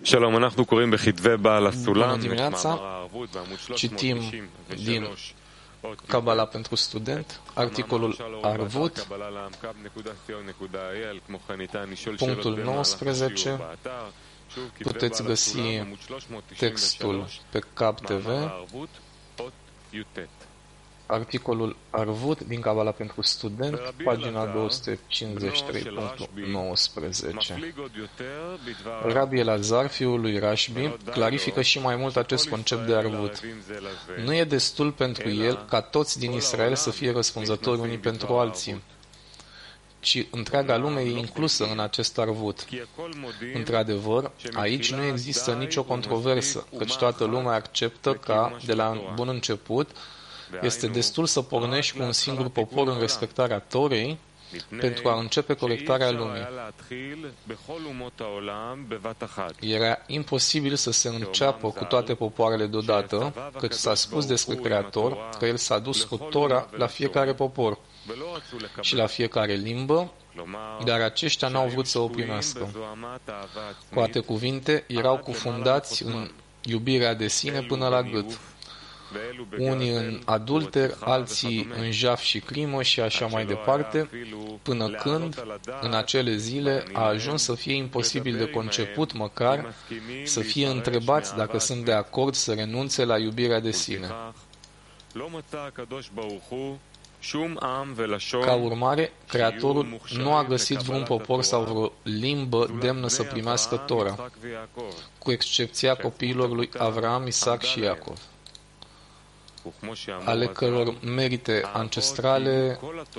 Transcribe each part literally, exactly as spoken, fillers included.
Bună dimineața! Citim din Kabbalah pentru student, articolul Arvut, punctul nouăsprezece. Puteți găsi textul pe Cab T V, articolul Arvut din Kabbalah pentru student, pagina două sute cincizeci și trei, punctul nouăsprezece. Rabbi Elazar, fiul lui Rashbi, clarifică și mai mult acest concept de Arvut. Nu e destul pentru el ca toți din Israel să fie răspunzători unii pentru alții, ci întreaga lume e inclusă în acest Arvut. Într-adevăr, aici nu există nicio controversă, căci toată lumea acceptă ca, de la bun început, este destul să pornești cu un singur popor în respectarea Torei pentru a începe colectarea lumii. Era imposibil să se înceapă cu toate popoarele deodată, căci s-a spus despre Creator că El s-a dus cu Tora la fiecare popor și la fiecare limbă, dar aceștia n-au vrut să o primească. Cu alte cuvinte, erau cufundați în iubirea de sine până la gât. Unii în adulter, alții în jaf și crimă și așa mai departe, până când, în acele zile, a ajuns să fie imposibil de conceput măcar să fie întrebați dacă sunt de acord să renunțe la iubirea de sine. Ca urmare, Creatorul nu a găsit vreun popor sau vreo limbă demnă să primească Tora, cu excepția copiilor lui Avram, Isaac și Iacov, ale căror merite ancestrale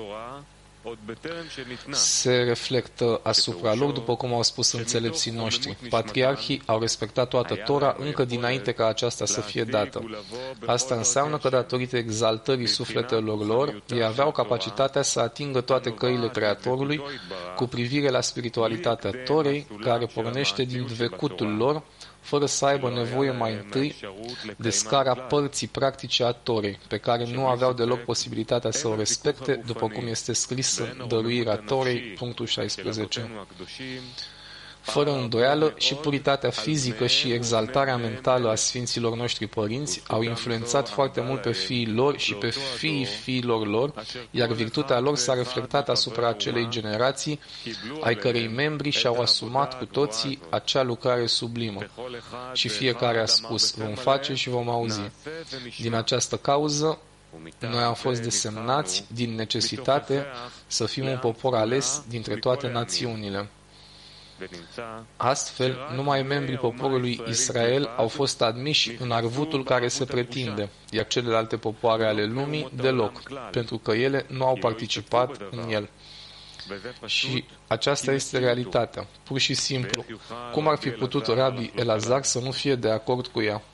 se reflectă asupra lor, după cum au spus înțelepții noștri. Patriarhii au respectat toată Tora încă dinainte ca aceasta să fie dată. Asta înseamnă că, datorită exaltării sufletelor lor, ei aveau capacitatea să atingă toate căile Creatorului cu privire la spiritualitatea Torei, care pornește din vecutul lor, fără să aibă nevoie mai întâi de scara părții practice a Torei, pe care nu aveau deloc posibilitatea să o respecte, după cum este scris în Dăruirea Torei, punctul șaisprezece. Fără îndoială, și puritatea fizică și exaltarea mentală a Sfinților noștri părinți au influențat foarte mult pe fiii lor și pe fiii fiilor lor, iar virtutea lor s-a reflectat asupra acelei generații, ai cărei membri și-au asumat cu toții acea lucrare sublimă. Și fiecare a spus, vom face și vom auzi. Din această cauză, noi am fost desemnați, din necesitate, să fim un popor ales dintre toate națiunile. Astfel, numai membrii poporului Israel au fost admiși în arvutul care se pretinde, iar celelalte popoare ale lumii deloc, pentru că ele nu au participat în el. Și aceasta este realitatea, pur și simplu. Cum ar fi putut Rabbi Elazar să nu fie de acord cu ea?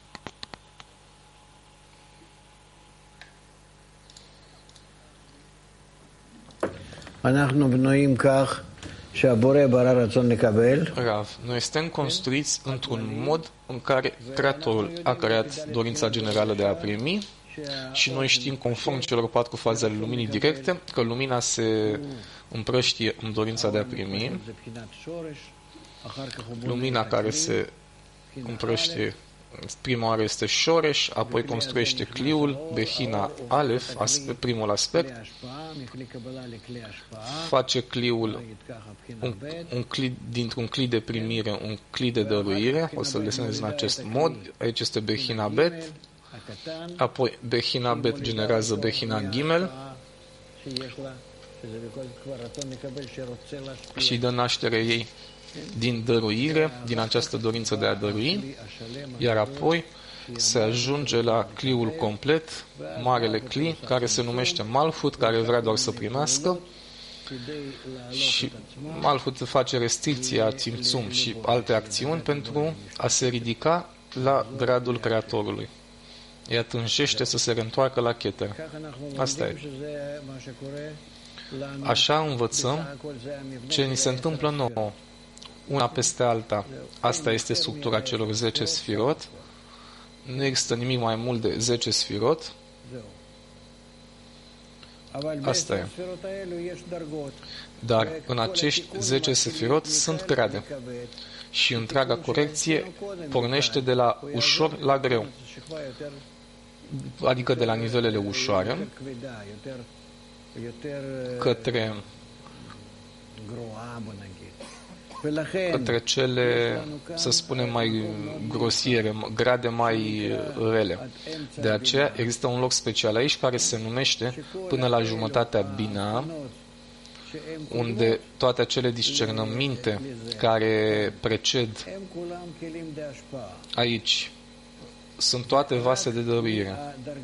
אנחנו בנויים כך שהבורא ברא רצון לקבל. Rav, noi suntem construiți într-un mod în care Creatorul a creat dorința generală de a primi și noi știm, conform celor patru faze ale luminii directe, că lumina se împrăștie în dorința de a primi. Lumina care se împrăștie prima oară este Shoresh, apoi construiește cliul, Behina Alef, aspe, primul aspect, face cliul un, un cli, dintr-un cli de primire, un cli de dăruire, o să-l desenez în acest mod, aici este Behina Bet, apoi Behina Bet generează Behina Gimel și dă naștere ei din dăruire, din această dorință de a dărui, iar apoi se ajunge la cliul complet, marele cli, care se numește Malhut, care vrea doar să primească, și Malhut face restricția, țimțum și alte acțiuni pentru a se ridica la gradul Creatorului. Îi atânjește să se reîntoarcă la Keter. Asta e. Așa învățăm ce ni se întâmplă nouă, una peste alta. Asta este structura celor zece sfirot. Nu există nimic mai mult de zece sfirot. Asta e. Dar în acești zece sfirot sunt grade. Și întreaga corecție pornește de la ușor la greu, adică de la nivelele ușoare către către cele, să spunem, mai grosiere, grade mai rele. De aceea există un loc special aici care se numește până la jumătatea Bina, unde toate acele discernăminte care preced aici sunt toate vase de dăruire.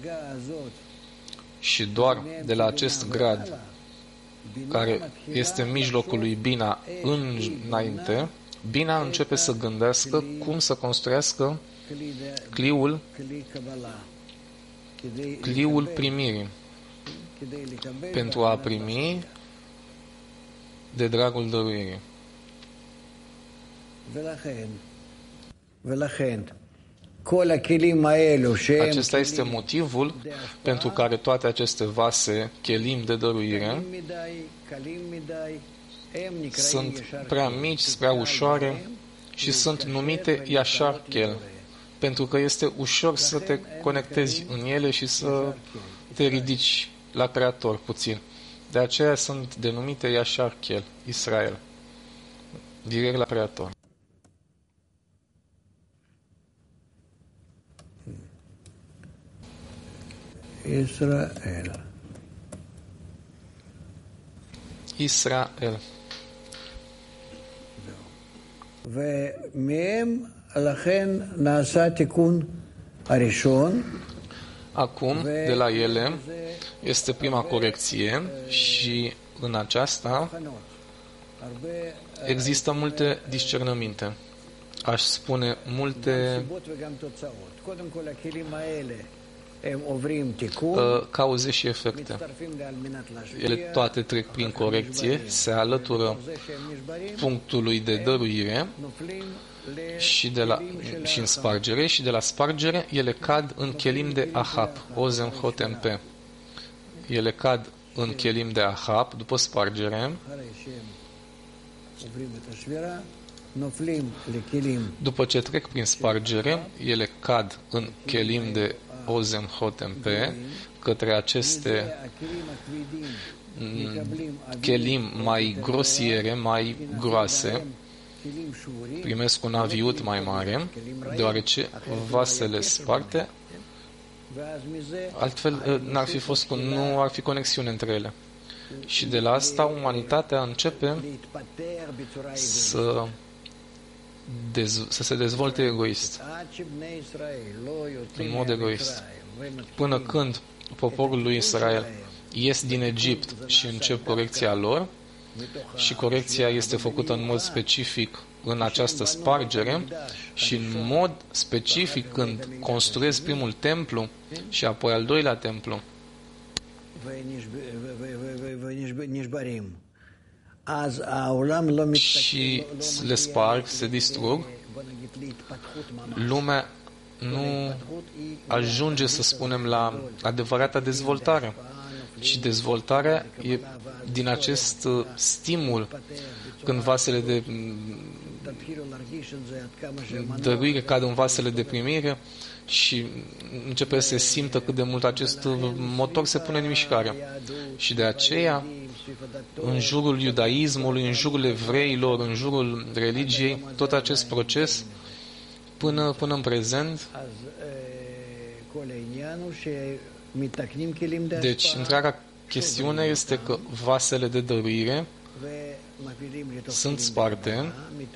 Și doar de la acest grad, care este în mijlocul lui Bina înainte, Bina începe să gândească cum să construiască cliul, cliul primirii, pentru a primi de dragul dăruirii. Acesta este motivul pentru care toate aceste vase, chelim de dăruire, sunt prea mici, prea ușoare și sunt numite Yashar Kel, pentru că este ușor să te conectezi în ele și să te ridici la Creator puțin. De aceea sunt denumite Yashar Kel, Israel, direct la Creator. Israel. Israel. ומהם לכן נעשה תיקון הראשון. Acum, de la ele, este prima corecție și în aceasta există multe discernăminte. Aș spune multe cauze și efecte. Ele toate trec prin corecție, se alătură punctului de dăruire și, de la, și în spargere, și de la spargere ele cad în chelim de ahab, ozem hotem pe. Ele cad în chelim de ahab după spargere. După ce trec prin spargere, ele cad în chelim de ozem hotem pe, către aceste chelim mai grosiere, mai groase, primesc un aviut mai mare, deoarece vasele sparte, altfel n-ar fi fost, nu ar fi conexiune între ele. Și de la asta umanitatea începe să, dez, să se dezvolte egoist, în mod egoist. Până când poporul lui Israel ies din Egipt și încep corecția lor, și corecția este făcută în mod specific în această spargere și în mod specific când construiesc primul templu și apoi al doilea templu și le sparg, se distrug, lumea nu ajunge, să spunem, la adevărata dezvoltare. Și dezvoltarea e din acest stimul, când vasele de dăruire cad în vasele de primire și începe să se simtă cât de mult acest motor se pune în mișcare. Și de aceea, în jurul iudaismului, în jurul evreilor, în jurul religiei, tot acest proces, până, până în prezent, deci, întreaga chestiune este că vasele de dăruire sunt sparte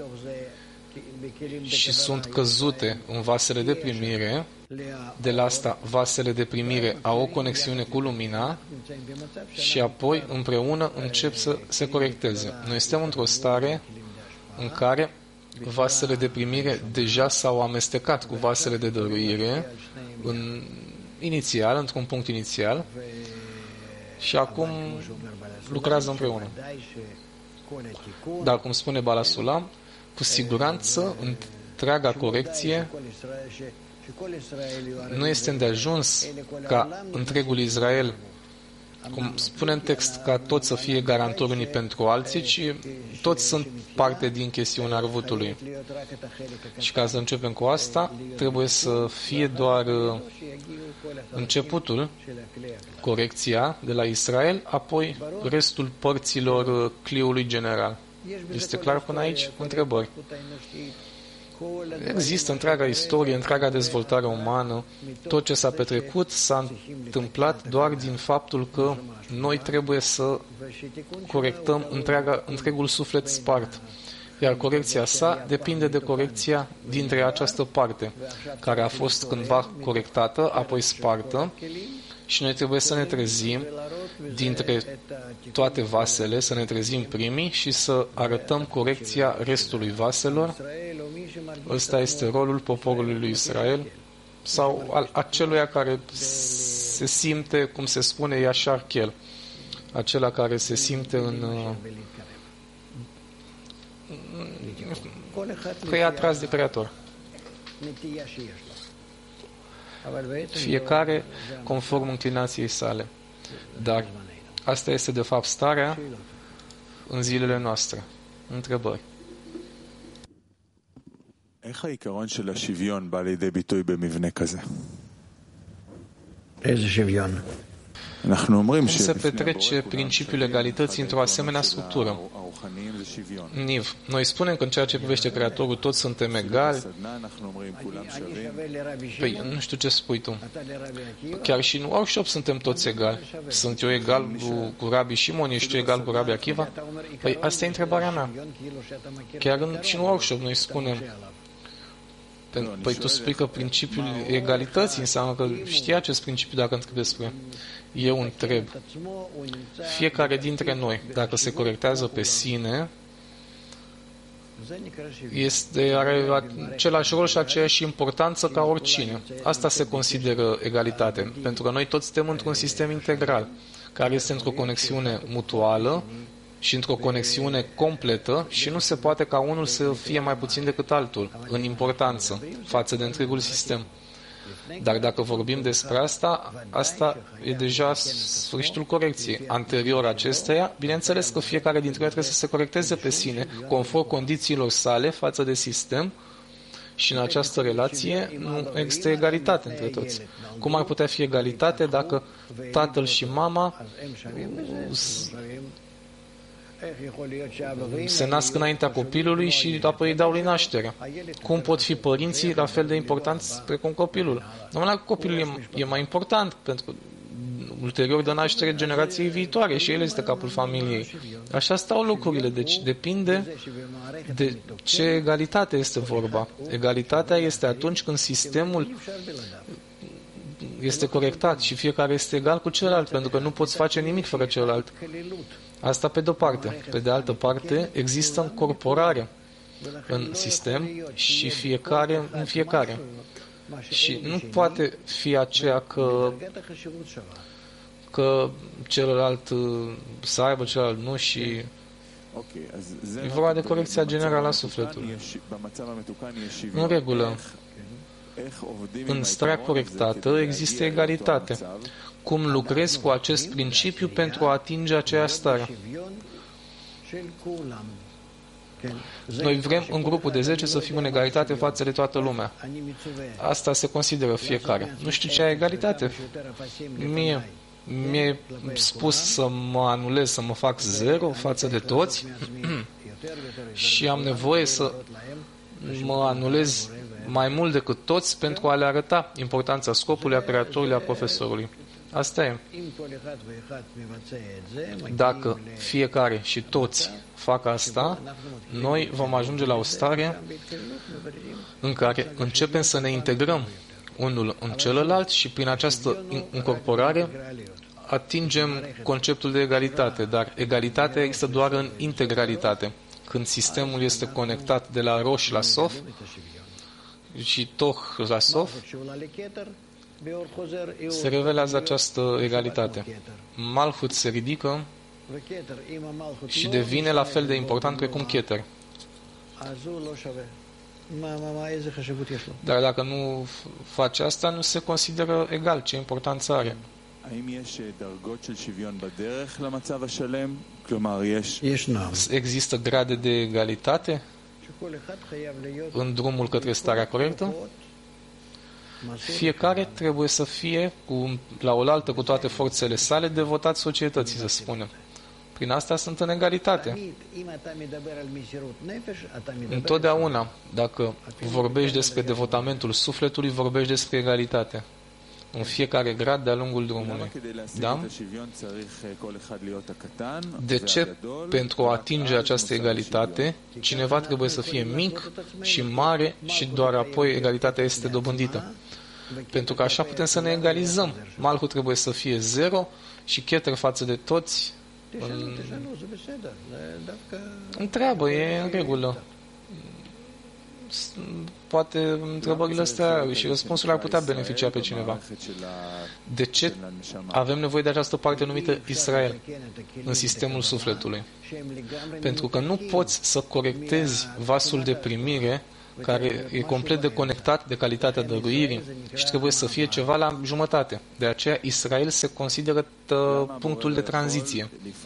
și sunt căzute în vasele de primire. De la asta, vasele de primire au o conexiune cu lumina și apoi, împreună, încep să se corecteze. Noi suntem într-o stare în care vasele de primire deja s-au amestecat cu vasele de dăruire în inițial, într-un punct inițial, și acum lucrează împreună. Dar, cum spune Baal HaSulam, cu siguranță, întreaga corecție nu este îndeajuns ca întregul Israel cum spune în text, ca toți să fie garantori unii pentru alții, ci toți sunt parte din chestiunea arvutului. Și ca să începem cu asta, trebuie să fie doar începutul, corecția de la Israel, apoi restul părților cliului general. Este clar până aici? Întrebări. Există întreaga istorie, întreaga dezvoltare umană. Tot ce s-a petrecut s-a întâmplat doar din faptul că noi trebuie să corectăm întreaga, întregul suflet spart. Iar corecția sa depinde de corecția dintre această parte, care a fost cândva corectată, apoi spartă, și noi trebuie să ne trezim dintre toate vasele, să ne trezim primii și să arătăm corecția restului vaselor. Ăsta este rolul poporului lui Israel sau al aceluia care se simte, cum se spune, Yashar Kel, acela care se simte în că e atras de Creator. Fiecare conform înclinației sale. Dar asta este de fapt starea în zilele noastre. Întrebări. איך העיקרון של השוויון בא לידי ביטוי במבנה כזה? איזה שוויון? Cum se petrece principiul legalității într-o asemenea structură? Niv, noi spunem că în ceea ce privește Creatorul toți suntem egali. Păi, nu știu ce spui tu. Chiar și în workshop suntem toți egali. Sunt eu egal cu, cu Rabbi Shimon, ești tu egal cu Rabbi Akiva? Păi, asta e întrebarea mea. Chiar în, și în workshop noi spunem. Păi tu spui că principiul egalității înseamnă că știi acest principiu dacă întreb despre. Eu întreb, fiecare dintre noi, dacă se corectează pe sine, este, are același rol și aceeași importanță ca oricine. Asta se consideră egalitate, pentru că noi toți suntem într-un sistem integral, care este într-o conexiune mutuală și într-o conexiune completă și nu se poate ca unul să fie mai puțin decât altul în importanță față de întregul sistem. Dar dacă vorbim despre asta, asta e deja sfârșitul corecției. Anterior acesteia, bineînțeles că fiecare dintre noi trebuie să se corecteze pe sine, conform condițiilor sale față de sistem, și în această relație nu există egalitate între toți. Cum ar putea fi egalitate dacă tatăl și mama se nasc înaintea copilului și apoi îi dau lui naștere? Cum pot fi părinții la fel de importanți precum copilul? Numai că copilul e, e mai important, pentru că ulterior dă naștere generației viitoare și el este capul familiei. Așa stau lucrurile, deci depinde de ce egalitate este vorba. Egalitatea este atunci când sistemul este corectat și fiecare este egal cu celălalt, pentru că nu poți face nimic fără celălalt. Asta pe de-o parte. Pe de altă parte, există încorporare în sistem și fiecare în fiecare. Și nu poate fi aceea că, că celălalt să aibă, celălalt nu, și e vorba de corecția generală a sufletului. În regulă, în starea corectată există egalitate. Cum lucrezi cu acest principiu pentru a atinge aceeași stare? Noi vrem în grupul de zece să fim în egalitate față de toată lumea. Asta se consideră fiecare. Nu știu ce e egalitate. Mie mi-e spus să mă anulez, să mă fac zero față de toți și am nevoie să mă anulez mai mult decât toți pentru a le arăta importanța scopului, a creatorului, a profesorului. Asta e. Dacă fiecare și toți fac asta, noi vom ajunge la o stare în care începem să ne integrăm unul în celălalt și prin această incorporare atingem conceptul de egalitate, dar egalitatea există doar în integralitate. Când sistemul este conectat de la Rosh la Sof și Toch la Sof, se revelează această egalitate. Malchut se ridică și devine la fel de important precum Keter. Dar dacă nu face asta, nu se consideră egal. Ce importanță are? Există grade de egalitate în drumul către starea corectă? Fiecare trebuie să fie cu, la oaltă cu toate forțele sale devotat societății, să spunem. Prin asta sunt în egalitate. Întotdeauna, dacă vorbești despre devotamentul sufletului, vorbești despre egalitate. În fiecare grad de-a lungul drumului. Da? De ce, pentru a atinge această egalitate, cineva trebuie să fie mic și mare și doar apoi egalitatea este dobândită? Pentru că așa putem să ne egalizăm. Malhul trebuie să fie zero și Keter față de toți în... întreabă, e în regulă. Poate întrebările astea și răspunsul ar putea beneficia pe cineva. De ce avem nevoie de această parte numită Israel în sistemul sufletului? Pentru că nu poți să corectezi vasul de primire care e complet deconectat de calitatea dăruirii și trebuie să fie ceva la jumătate. De aceea Israel se consideră punctul de tranziție.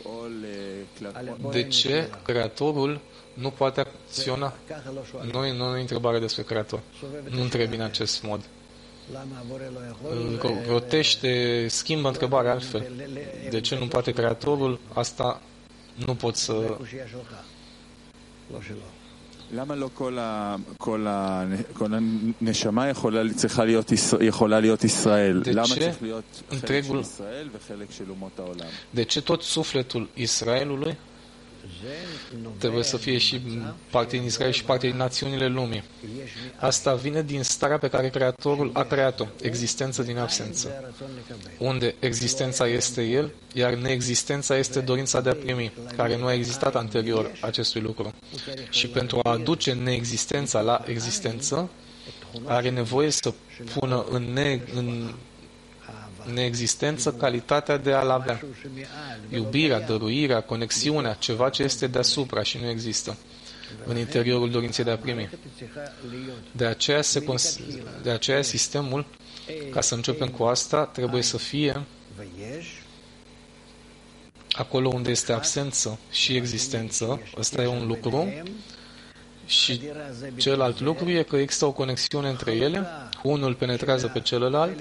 De ce Creatorul nu poate acționa? Nu, nu e întrebare despre Creator. Nu întrebi în acest mod. Rotește, schimbă întrebarea altfel. De ce nu poate Creatorul? Asta nu pot să... למה לא כל ה כל ה כל הנשמה יכולה צריכה להיות יכולה להיות ישראל? למה צריך להיות חלק של ישראל וחלק של אומות העולם? De ce tot sufletul Israelului trebuie să fie și parte din Israel și parte din națiunile lumii? Asta vine din starea pe care Creatorul a creat-o, existență din absență, unde existența este El, iar neexistența este dorința de a primi, care nu a existat anterior acestui lucru. Și pentru a aduce neexistența la existență, are nevoie să pună în, ne, în neexistență calitatea de a-L avea. Iubirea, dăruirea, conexiunea, ceva ce este deasupra și nu există în interiorul dorinței de a primi. De aceea, se cons- de aceea sistemul, ca să începem cu asta, trebuie să fie acolo unde este absență și existență. Ăsta e un lucru. Și celălalt lucru e că există o conexiune între ele, unul penetrează pe celălalt,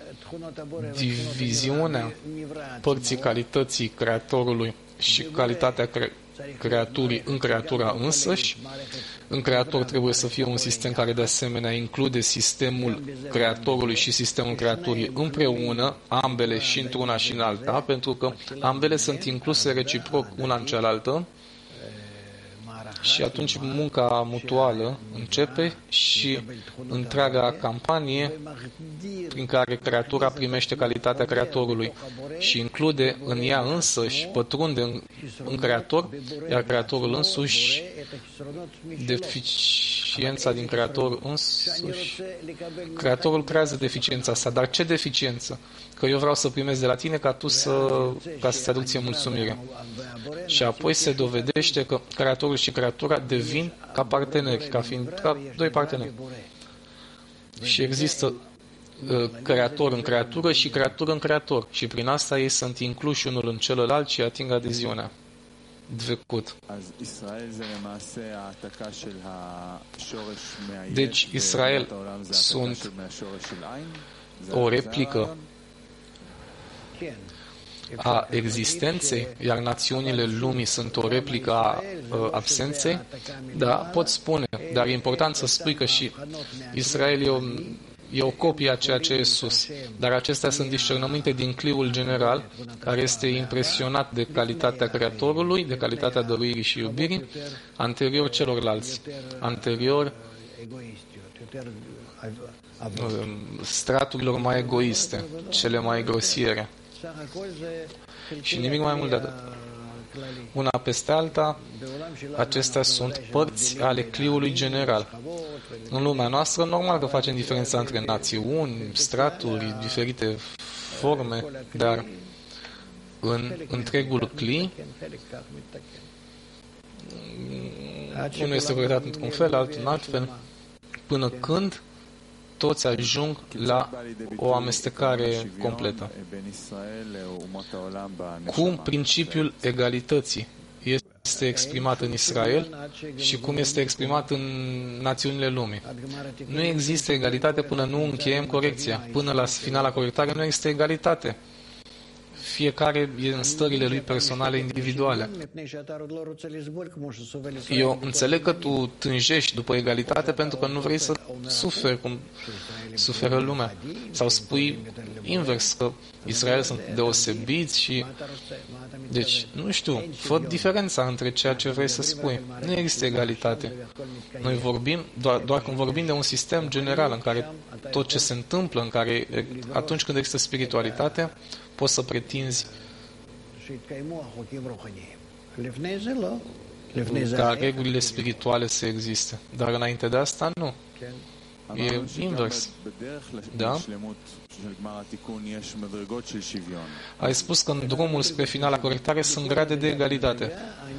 diviziunea părții calității Creatorului și calitatea cre- creaturii în creatura însăși. În creator trebuie să fie un sistem care de asemenea include sistemul Creatorului și sistemul creaturii împreună, ambele și într-una și în alta, pentru că ambele sunt incluse reciproc una în cealaltă. Și atunci munca mutuală începe și întreaga campanie prin care creatura primește calitatea Creatorului și include în ea însăși, pătrunde în, în Creator, iar Creatorul însuși, deficiența din Creator însuși, Creatorul creează deficiența sa. Dar ce deficiență? Că eu vreau să primesc de la tine ca tu să, ca să-ți aduc ție mulțumire. Și apoi se dovedește că Creatorul și Creatura devin ca parteneri, ca fiind ca doi parteneri. Și există uh, Creator în creatură și creatură în creator. Și prin asta ei sunt incluși unul în celălalt și ating adeziunea. Dvecut. Deci Israel sunt o replică a existenței, iar națiunile lumii sunt o replică a uh, absenței, da, pot spune, dar e important să spui că și Israel e o, e o copie a ceea ce e sus, dar acestea sunt discernăminte din cliul general, care este impresionat de calitatea Creatorului, de calitatea dăruirii și iubirii, anterior celorlalți, anterior straturilor mai egoiste, cele mai grosiere. Și nimic mai mult de atât. Una peste alta, acestea sunt părți ale cliului general. În lumea noastră, normal că facem diferența între națiuni, straturi, diferite forme, dar în întregul cli, unul este corectat într-un fel, altul în alt fel, până când toți ajung la o amestecare completă. Cum principiul egalității este exprimat în Israel și cum este exprimat în națiunile lumii. Nu există egalitate până nu încheiem corecția. Până la finala corectare nu există egalitate. Fiecare e în stările lui personale, individuale. Eu înțeleg că tu tânjești după egalitate pentru că nu vrei să suferi cum suferă lumea. Sau spui invers, că Israel sunt deosebiți și... Deci, nu știu, fă diferența între ceea ce vrei să spui. Nu există egalitate. Noi vorbim, doar, doar când vorbim de un sistem general în care tot ce se întâmplă, în care atunci când există spiritualitate, poți să pretinzi ca regulile spirituale să existe. Dar înainte de asta, nu. E invers. Da? Ai spus că în drumul spre finala corectare sunt grade de egalitate.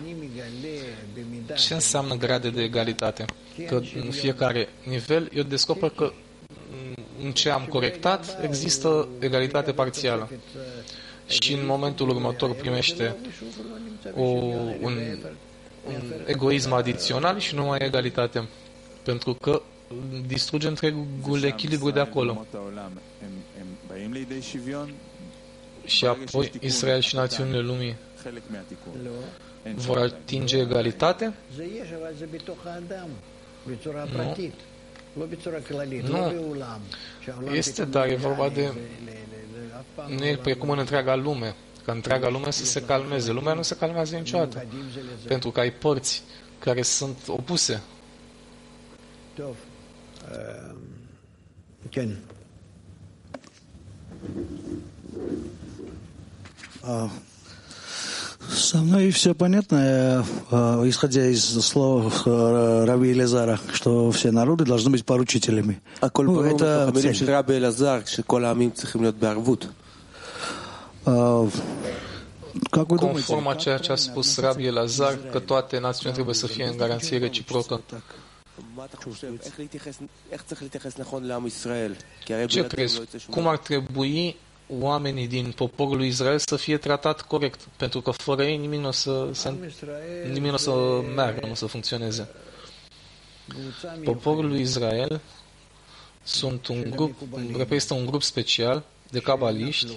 Ce înseamnă grade de egalitate? Că în fiecare nivel eu descoper că în ce am corectat există egalitate parțială. Și în momentul următor primește o, un, un egoism adițional și nu mai e egalitate. Pentru că distruge întregul echilibru de acolo. Și apoi Israel și națiunile lumii vor atinge egalitate? Nu. Nu. Este, dar e vorba de... Nu e precum în întreaga lume. Că întreaga lume să se calmeze. Lumea nu se calmează niciodată. Pentru că ai părți care sunt opuse. Со мной все понятно, исходя из слов Раби Элиэзера, что все народы должны быть поручителями. Ну, это Conform a ceea ce a spus Rabbi Elazar, că toate națiunile trebuie să fie în garanție reciprocă. Ce crezi? Cum ar trebui oamenii din poporul lui Israel să fie tratat corect? Pentru că fără ei nimic nu o să, să, nimic nu o să meargă, nu o să funcționeze. Poporul lui Israel sunt un grup, reprezintă un grup special de cabaliști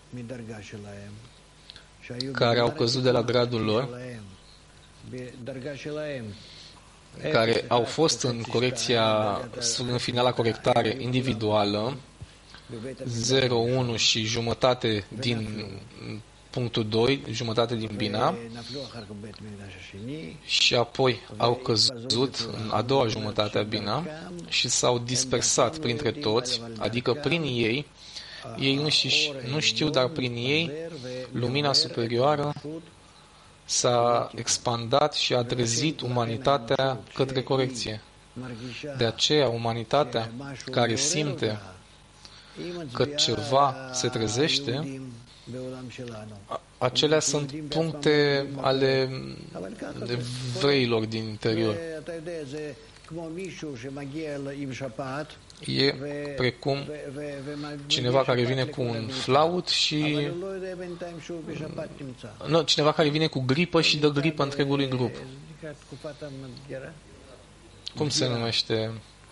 care au căzut de la gradul lor, care au fost în corecția, în finala corectare individuală, zero virgulă unu și jumătate din punctul doi, jumătate din Bina, și apoi au căzut în a doua jumătate a Bina și s-au dispersat printre toți, adică prin ei, ei înșiși nu știu, dar prin ei, lumina superioară s-a expandat și a trezit umanitatea către corecție. De aceea, umanitatea care simte că ceva se trezește, acelea sunt puncte ale evreilor din interior. E precum cineva care vine cu un flaut și... Nu, cineva care vine cu gripă și dă gripă întregului grup. Cum se numește?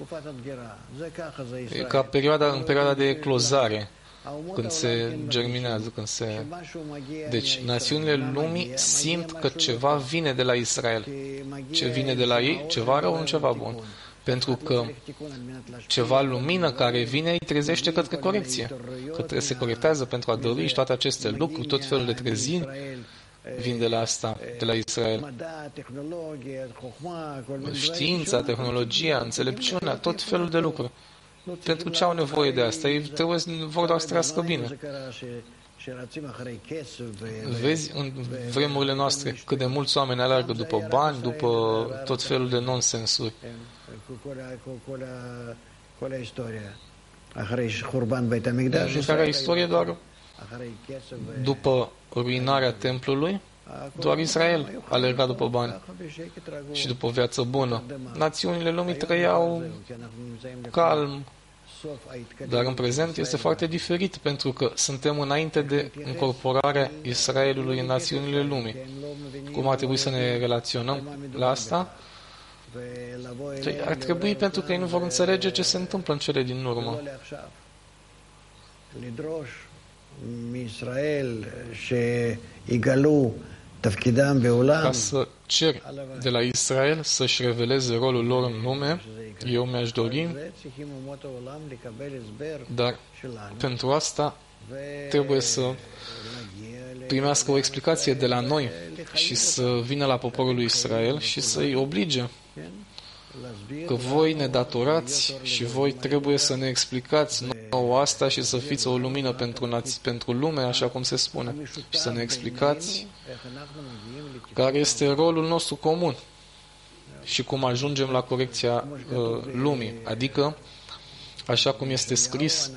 E ca perioada, în perioada de eclozare, când se germinează, când se... Deci, națiunile lumii simt că ceva vine de la Israel. Ce vine de la ei? Ceva rău, nu ceva bun. Pentru că ceva lumină care vine îi trezește către corecție. Că se corectează pentru a dărui și toate aceste lucruri, tot felul de treziri vin de la asta, de la Israel. Știința, tehnologia, înțelepciunea, tot felul de lucruri. Pentru ce au nevoie de asta? Ei trebuie, vor doar să trăiască bine. Vezi în vremurile noastre cât de mulți oameni alergă după bani, după tot felul de nonsensuri. În care istorie doar după ruinarea templului, doar Israel alerga după bani și după o viață bună. Națiunile lumii trăiau calm, Dar în prezent este foarte diferit, pentru că suntem înainte de incorporarea Israelului în națiunile lumii. Cum ar trebui să ne relaționăm la asta? Ar trebui, pentru că ei nu vor înțelege ce se întâmplă în cele din urmă. Ca să cer de la Israel să-și reveleze rolul lor în lume, eu mi-aș dori, dar pentru asta trebuie să primească o explicație de la noi și să vină la poporul lui Israel și să-i oblige că voi ne datorați și voi trebuie să ne explicați nouă asta și să fiți o lumină pentru, pentru lume, așa cum se spune, și să ne explicați care este rolul nostru comun și cum ajungem la corecția uh, lumii, adică așa cum este scris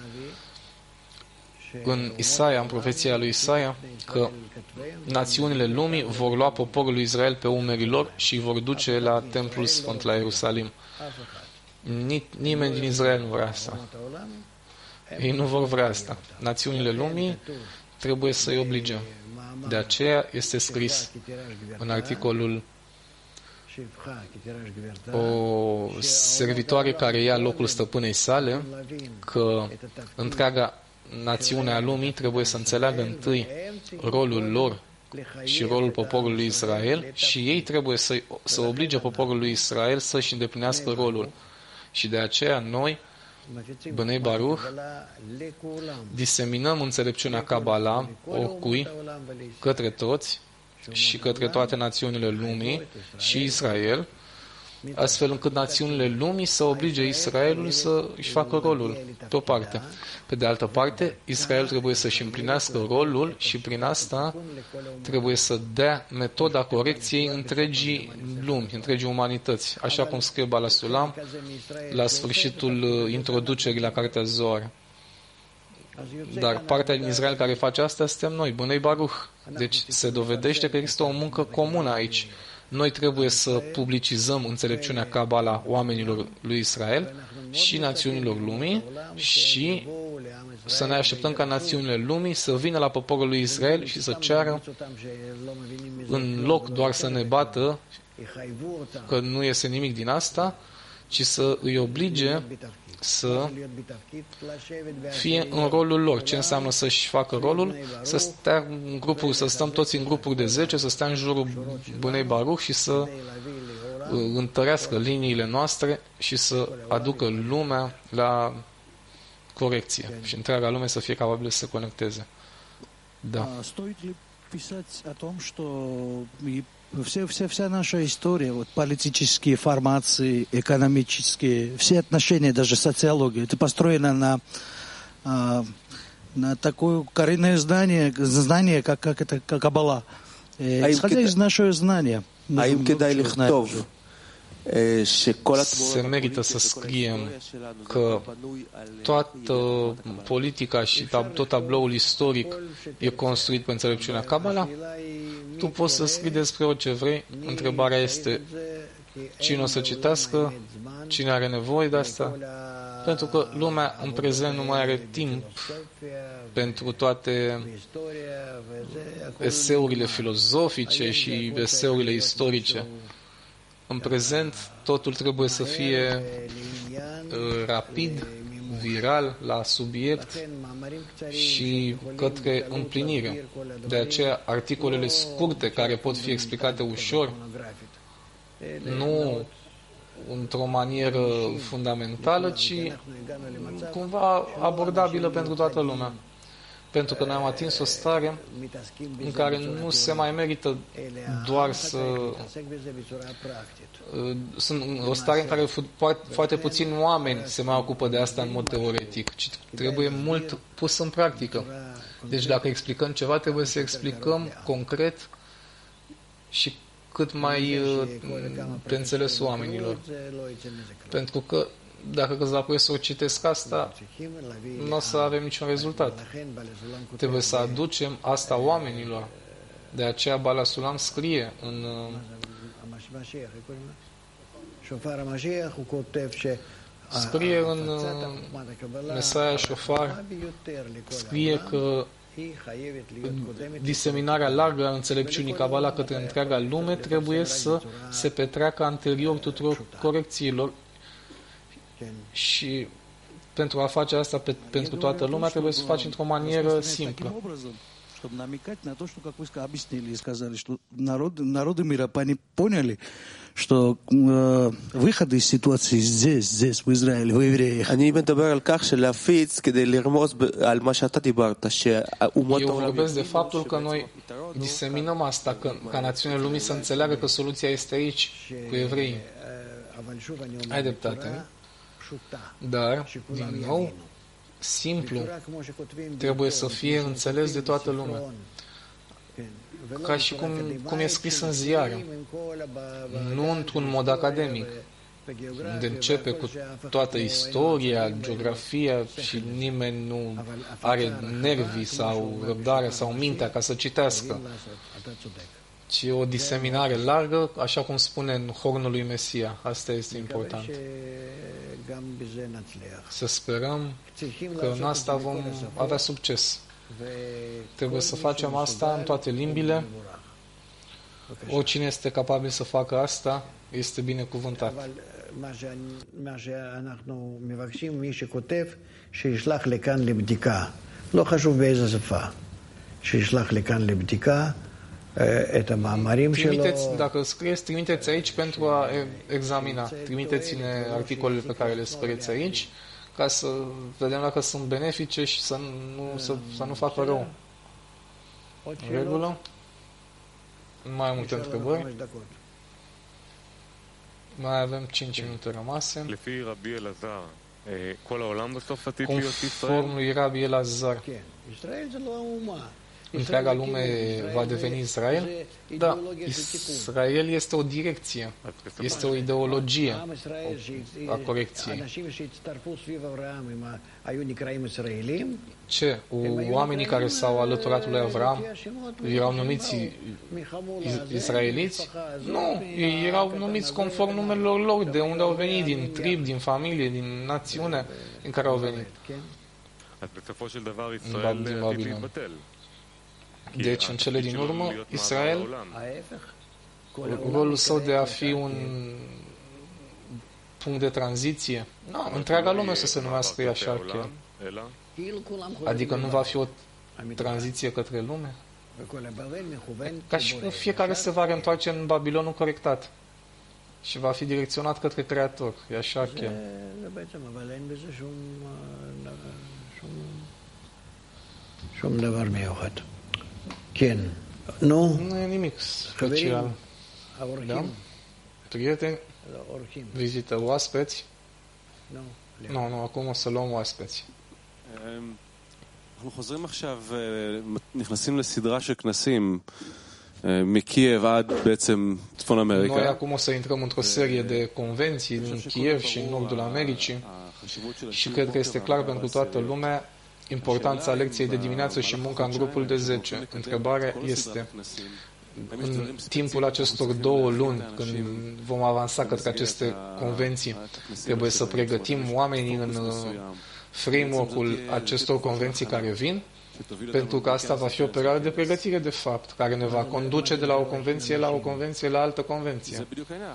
în Isaia, în profeția lui Isaia, că națiunile lumii vor lua poporul lui Israel pe umerii lor și îi vor duce la Templul Sfânt, la Ierusalim. Nimeni din Israel nu vrea asta. Ei nu vor vrea asta. Națiunile lumii trebuie să-i oblige. De aceea este scris în articolul o servitoare care ia locul stăpânei sale, că întreaga națiunea lumii trebuie să înțeleagă întâi rolul lor și rolul poporului Israel și ei trebuie să, să oblige poporul lui Israel să-și îndeplinească rolul. Și de aceea noi, Bnei Baruch, diseminăm înțelepciunea Kabbalah oricui, către toți și către toate națiunile lumii și Israel, astfel încât națiunile lumii să oblige Israelul să își facă rolul, pe o parte. Pe de altă parte, Israel trebuie să-și împlinească rolul și prin asta trebuie să dea metoda corecției întregii lumi, întregii umanități, așa cum scrie Bala Sulam la sfârșitul introducerii la Cartea Zohar. Dar partea din Israel care face asta suntem noi, Bnei Baruch. Deci se dovedește că există o muncă comună aici. Noi trebuie să publicizăm înțelepciunea Kabbalah oamenilor lui Israel și națiunilor lumii și să ne așteptăm ca națiunile lumii să vină la poporul lui Israel și să ceară, în loc doar să ne bată că nu iese nimic din asta, ci să îi oblige să fie în rolul lor. Ce înseamnă să-și facă rolul? Să stea în grupuri, să stăm toți în grupuri de zece, să stea în jurul Bnei Baruch și să întărească liniile noastre și să aducă lumea la corecție și întreaga lume să fie capabilă să se conecteze. Da. Вся, вся, вся наша история, вот политические формации, экономические, все отношения, даже социология, это построено на, на такое коренное знание, знание как, как это Каббала. Исходя из нашего знания. Se merită să scriem că toată politica și tot tabloul istoric e construit pe înțelepciunea Kabbalah. Tu poți să scrii despre orice vrei. Întrebarea este cine o să citească, cine are nevoie de asta, pentru că lumea în prezent nu mai are timp pentru toate eseurile filozofice și eseurile istorice. În prezent, totul trebuie să fie uh, rapid, viral, la subiect și către împlinire. De aceea, articolele scurte, care pot fi explicate ușor, nu într-o manieră fundamentală, ci cumva abordabilă pentru toată lumea. Pentru că noi am atins o stare în care nu se mai merită doar să... Sunt o stare în care foarte puțini oameni se mai ocupă de asta în mod teoretic, ci trebuie mult pus în practică. Deci dacă explicăm ceva, trebuie să explicăm concret și cât mai pe înțelesul oamenilor. Pentru că dacă câțiva profesori citesc asta, nu o să avem niciun rezultat. Trebuie să aducem asta oamenilor. De aceea Bala Sulam scrie în Scrie în Mesaia Shofar, scrie că diseminarea largă a înțelepciunii Kabbalah către întreaga lume trebuie să se petreacă anterior tuturor corecțiilor și pentru a face asta pe, pentru toată lumea trebuie să o faci într-o manieră simplă. Чтобы намекать на то, что, как вы объяснили и сказали, что народ, народы мира поняли, что э, выходы из ситуации здесь, здесь, в Израиле, в евреях. אני מדבר על כך שלהפיץ כדי לרמוז על מה שאתה דיברת, שאומות Eu vorbesc de faptul că noi diseminăm asta, că, ca națiunea lumii să înțeleagă că soluția este aici, cu evreii. Ai dreptate. Dar, din nou, simplu, trebuie să fie înțeles de toată lumea. Ca și cum, cum e scris în ziare, nu într-un mod academic, unde începe cu toată istoria, geografia și nimeni nu are nervii sau răbdarea sau mintea ca să citească, ci o diseminare largă, așa cum spune în Hornul lui Mesia. Asta este important. Să sperăm că în asta vom avea succes. Trebuie să facem asta în toate limbile. Oricine este capabil să facă asta este binecuvântat. Trimiteți, dacă scrieți, trimiteți aici pentru a examina. Trimiteți-ne articolele pe care le scrieți aici, ca să vedem dacă sunt benefice și să nu, să, să nu facă rău. În regulă? Mai am multe întrebări. Mai avem cinci minute rămase. Conform lui Rabbi Elazar, întreaga lume va deveni Israel? Da, Israel este o direcție, este o ideologie a corecției. Ce? Oamenii care s-au alăturat lui Avram erau numiți israeliți? Nu, ei erau numiți conform numelor lor, de unde au venit, din trib, din familie, din națiune în care au venit. Din Babilon. Deci, în cele din urmă, Israel, rolul său de a fi un punct de tranziție, nu, întreaga lume să se numească așa chiar. Adică nu va fi o tranziție către lume? Ca și cum fiecare se va reîntoarce în Babilonul corectat și va fi direcționat către Creator. E așa chiar. שום דבר מיוחד. כן. נו? Nu e nimic special. Da? Prieteni, vizită oaspeți? Nu, nu, acum o să luăm oaspeți. אנחנו חוזרים עכשיו, נכנסים לסדרה של כנסים מקייב עד בעצם צפון אמריקה. Noi acum o să intrăm într-o serie de convenții în Kiev și în nordul Americii și cred că este clar pentru toată lumea importanța lecției de dimineață și munca în grupul de zece. Întrebarea este, în timpul acestor două luni, când vom avansa către aceste convenții, trebuie să pregătim oamenii în framework-ul acestor convenții care vin, pentru că asta va fi o perioadă de pregătire, de fapt, care ne va conduce de la o convenție la o convenție la altă convenție.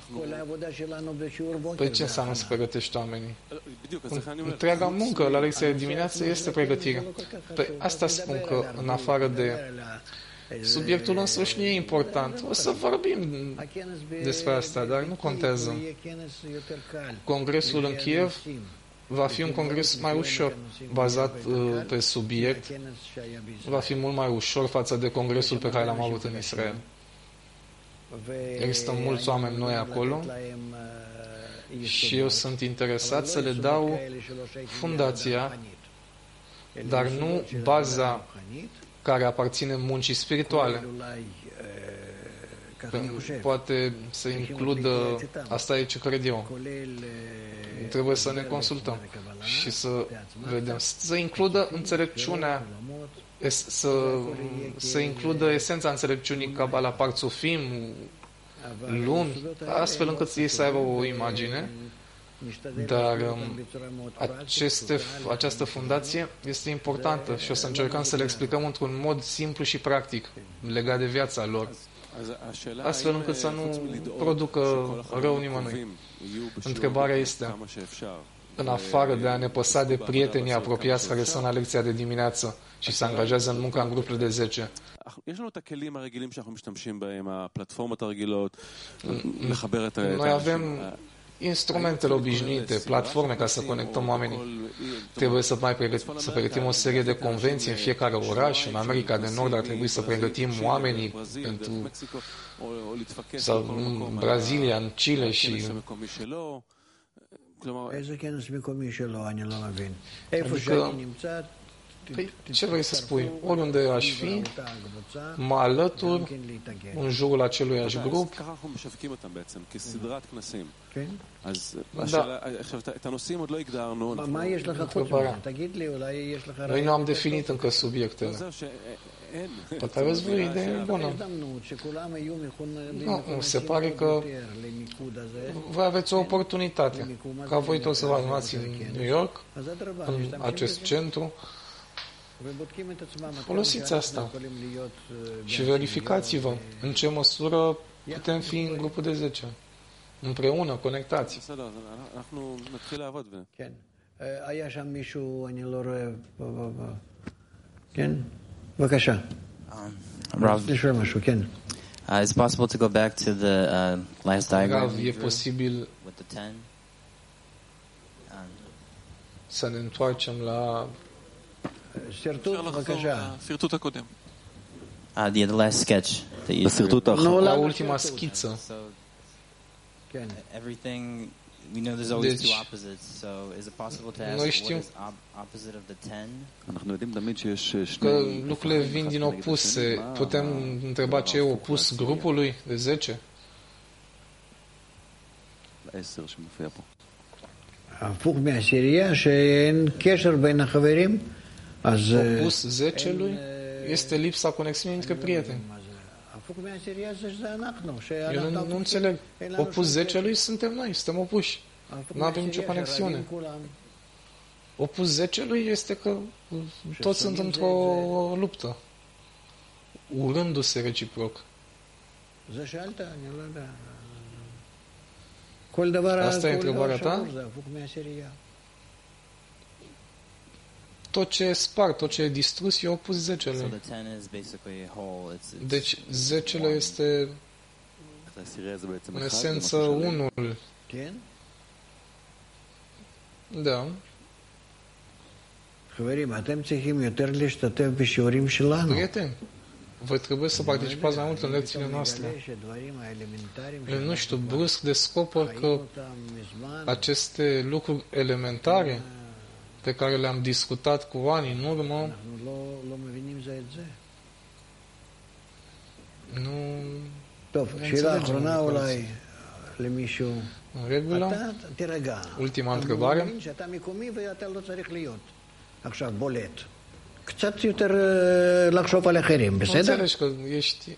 Păi ce înseamnă să pregătești oamenii? Întreaga muncă la lecția de dimineață este pregătire. Păi asta spun că, în afară de subiectul însuși nu e important. O să vorbim despre asta, dar nu contează. Congresul în Kiev va fi un congres mai ușor, bazat uh, pe subiect, va fi mult mai ușor față de congresul pe care l-am avut în Israel. Există mulți oameni noi acolo și eu sunt interesat să le dau fundația, dar nu baza care aparține muncii spirituale. Poate să includă, asta e ce cred eu, trebuie să ne consultăm și să vedem, să includă înțelepciunea, să, să includă esența înțelepciunii Kabbalah, parțufim, luni, astfel încât ei să aibă o imagine Dar aceste, această fundație este importantă și o să încercăm să le explicăm într-un mod simplu și practic legat de viața lor, astfel încât să nu producă rău nimănui. Întrebarea este, în afară de a ne păsa de prietenii apropiați care sunt la lecția de dimineață și se angajează în munca în grupurile de zece, noi avem instrumentele obișnuite, platforme ca să conectăm oamenii. Trebuie să mai pregătim, să pregătim o serie de convenții în fiecare oraș. În America de Nord ar trebui să pregătim oamenii pentru, sau în Brazilia, în Chile și adică, păi, ce vrei să spui? Oriunde aș fi, mă alătur în jurul aceluiași grup. Da. Noi nu am definit încă subiectele. Poate aveți voi idee bună. Nu, se pare că voi aveți o oportunitate. Ca voi toți să vă adunați în New York, în acest centru. Folosiți asta și verificați-vă în ce măsură putem fi în grupul de zece. Împreună, conectați. It's possible to go back to the uh, last diagram. E posibil with the ten. să ne întoarcem la סרטוט הקודם. Uh, the, the last sketch that you בסרטוט האחרון. la ultima schiță. So everything we know there's always Deci, two opposites. So is it possible to ask noi what știm is op- opposite of the ten? אנחנו יודעים תמיד שיש că שני lucrurile vin din opuse. Putem întreba ce e opus grupului de zece? עשר שמופיע פה. הפוך מהעשירייה שאין קשר בין החברים, אז Opus zecelui este lipsa conexiunii între prieteni. הפוך מהעשירייה זה שזה אנחנו, Eu nu, nu înțeleg. Opus zecelui suntem noi, suntem opuși. Nu avem nicio conexiune. Opus zecelui este că toți sunt într-o luptă, urându-se reciproc. זה שאלת, אני לא יודע. כל דבר, Asta e întrebarea כל ta? דבר זה הפוך מהעשירייה. Tot ce e spart, tot ce e distrus e opus So zecelui. the ten is basically a whole. It's, it's Deci zecele este העשירייה זה בעצם în אחד, esență זה משהו שלם. unul. כן? Da. חברים, אתם צריכים יותר להשתתף בשיעורים שלנו. Prieteni, voi trebuie să participați mai mult în lecțiile noastre. מגלה שדברים האלמנטריים Eu nu știu, brusc descoper că חיים אותם מזמן, aceste lucruri elementare pe care le-am discutat cu ani în urmă, אנחנו לא, לא מבינים זה את זה. nu... טוב, שאלה אחרונה אולי למישהו. În regulă? אתה תירגע. Ultima אני întrebare. מבין שאתה מקומי ואתה לא צריך להיות עכשיו בולט. קצת יותר אה, לחשוב על אחרים, בסדר? Înțelegi că ești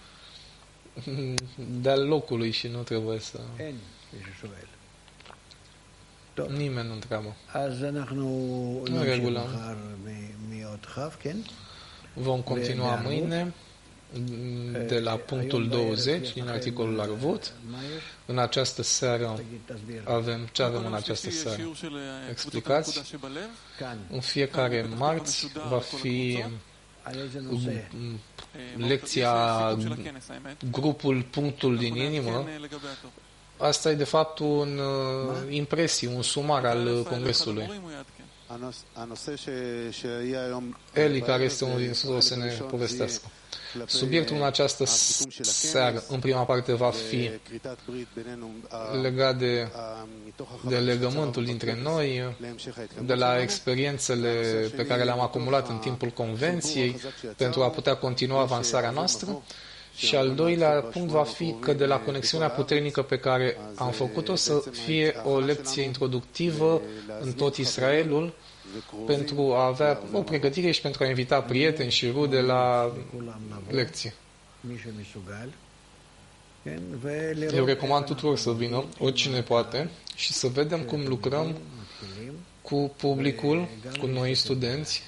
de-al locului și nu trebuie să... אין, מישהו שואל. טוב, Nimeni nu întreabă. אז אנחנו נמשיך regulă. מחר מ- מעוד כ', כן? Vom continua de mâine de la punctul douăzeci din articolul Arvut. מה יש? În această seară תגיד, תסביר. avem ce avem în această יש seară. שיעור של קבוצת Explicați? הנקודה שבלב. כאן, În fiecare marți va fi על איזה נושא? lecția סיכום של הכנס, האמת. grupul punctul din inimă. כן, לגבי התוכן. Asta e de fapt un uh, impresii, un sumar al uh, congresului. המורים הוא יעדכן. הנושא ש- שיהיה היום Eli, care este unul din sus, o să ne povestească. Subiectul în această seară, în prima parte, va fi כריתת ברית בינינו legat de, מתוך de legământul dintre noi, להמשך ההתקדמות de la שלנו. experiențele pe care le-am acumulat în timpul convenției, pentru a putea continua avansarea noastră. Și al doilea punct va fi că de la conexiunea puternică pe care am făcut-o să fie o lecție introductivă în tot Israelul, pentru a avea o pregătire și pentru a invita prieteni și rude la lecție. מי שמסוגל, Eu recomand tuturor să vină, oricine poate, și să vedem cum lucrăm cu publicul, cu noi studenți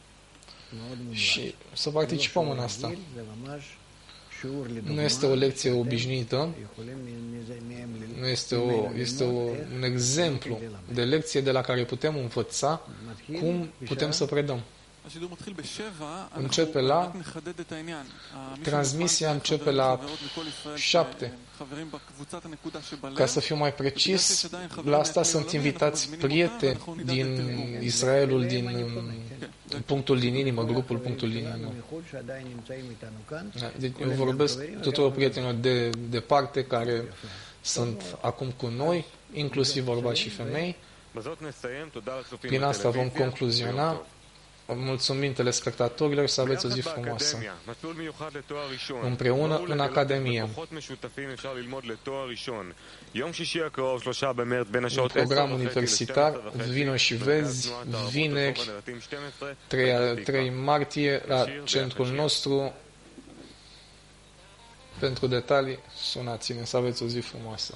și să participăm în asta. Nu este o lecție obișnuită, nu este, o, este o, un exemplu de lecție de la care putem învăța cum putem să predăm. Începe la, transmisia începe la șapte. Ca să fiu mai precis, la asta sunt invitați prieteni din Israelul, din punctul din inimă, grupul punctul din inimă. Deci eu vorbesc tuturor prietenilor de departe care sunt acum cu noi, inclusiv bărbați și femei. Prin asta vom concluziona. Mulțumim telespectatorilor și să aveți o zi frumoasă. Împreună în Academie. Un program universitar, vino și vezi, vineri, trei martie, la centrul nostru. Pentru detalii, sunați-ne, să aveți o zi frumoasă.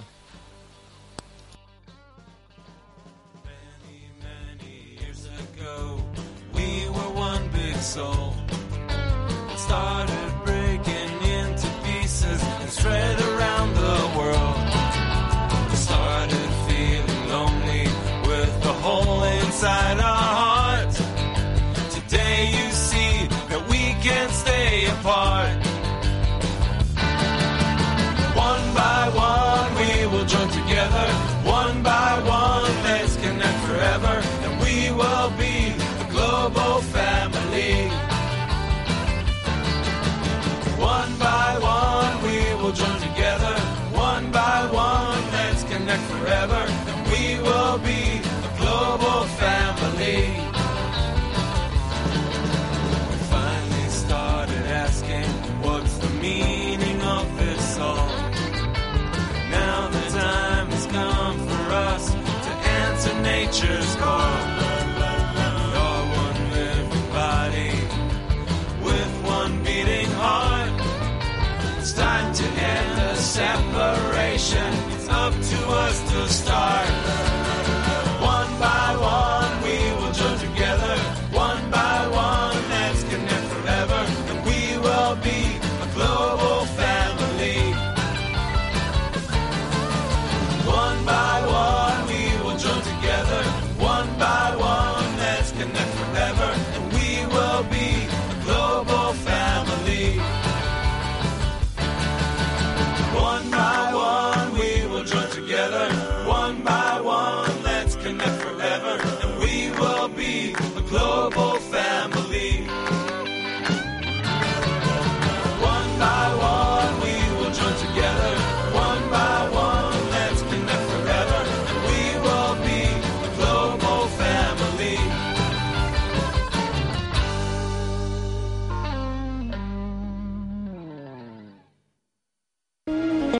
Soul started breaking into pieces and spread around the world. Started feeling lonely with the hole inside our hearts. Today you see that we can't stay apart. One by one we will join together. One by one let's connect forever, and we will be the global family. One by one we will join together. One by one let's connect forever, and we will be a global family. We finally started asking, what's the meaning of this all? Now the time has come for us to answer nature's call. You're one living body with one beating heart. It's time to end the separation. It's up to us to start. One by one we will join together. One by one let's connect forever, and we will be a global family. One by one we will join together. One by one let's connect forever, and we will be a global family. One by one we will join together. One by one let's connect forever, and we will be